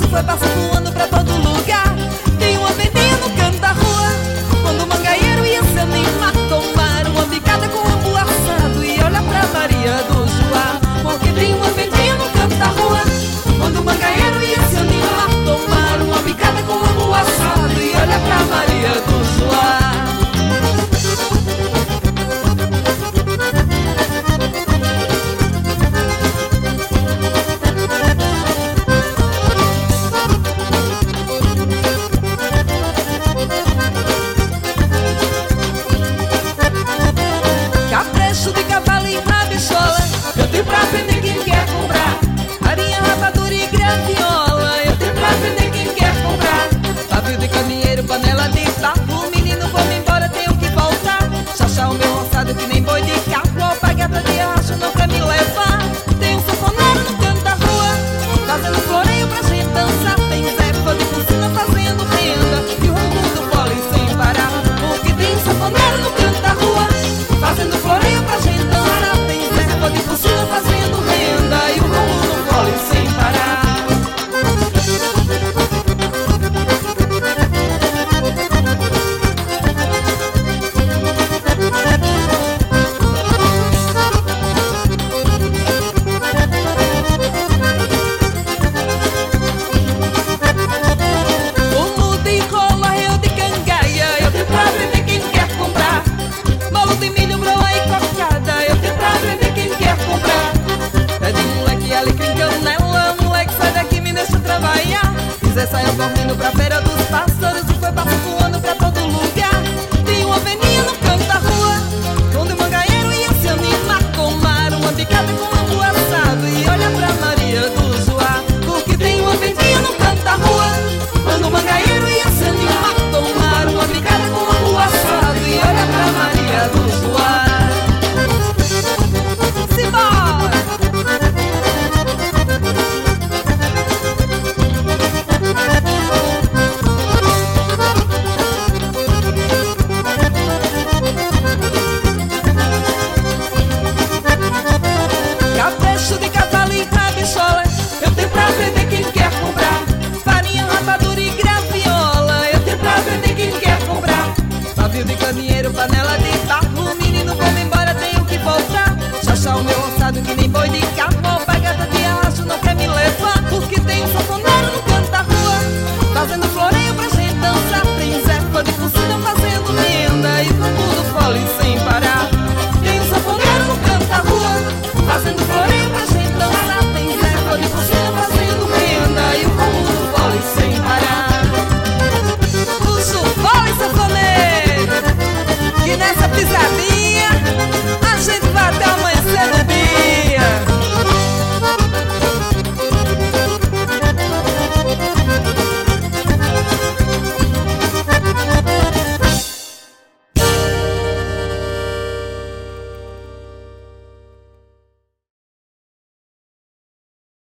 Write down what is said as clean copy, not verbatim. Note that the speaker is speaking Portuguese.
foi passando voando pra todo lugar. Tem uma vendinha no canto da rua, quando o mangaeiro ia se animar, tomar uma picada com ambu assado e olha pra Maria do Joá. Porque tem uma vendinha no canto da rua, quando o mangaeiro ia se animar, tomar uma picada com ambu assado e olha pra Maria do Joá. Caprecho de cavalo e rabichola, eu tenho pra vender quem quer comprar. Farinha, rapadura e graviola, eu tenho pra vender quem quer comprar. Pavio de caminheiro, panela de barro, menino, vou-me embora, tenho que voltar. Chachá o meu roçado que nem boi de carro, alpargata de arrasto não pra me levar. Tem um sanfoneiro no canto da rua, fazendo floreio pra gente dançar. Tem Zefa de Cucina fazendo renda e o ronco do pole sem parar. Porque tem um sanfoneiro no canto da rua, fazendo floreio pra gente dançar. Tem Zefa de Cucina fazendo renda e o ronco do pole sem parar. Como de rola, eu de cangaia, eu tenho pra vender quem quer comprar. Bolo de milho, broa e cocada, eu tenho pra vender quem quer comprar. É de moleque, alecrim, canela, moleque, sai daqui, me deixa trabalhar. Zé saiu correndo pra feira dos pássaros e foi passando voando pra todo lugar. Tem uma vendinha no canto da rua, onde o mangaeiro ia se animar, tomar uma picada com ambu assado e olha pra Maria do Joá. Porque tem uma vendinha no canto da rua, quando o mangaeiro ia se animar, tomar uma picada com ambu assado e olha pra Maria do Joá. Simbora! Caprecho de cavalo e rabichola, eu tenho pra vender quem quer comprar. Farinha, rapadura e graviola, eu tenho pra vender quem quer comprar. Pavio de caminheiro, panela de barro, menino, vou-me embora, tenho que voltar. Chachá o meu roçado que nem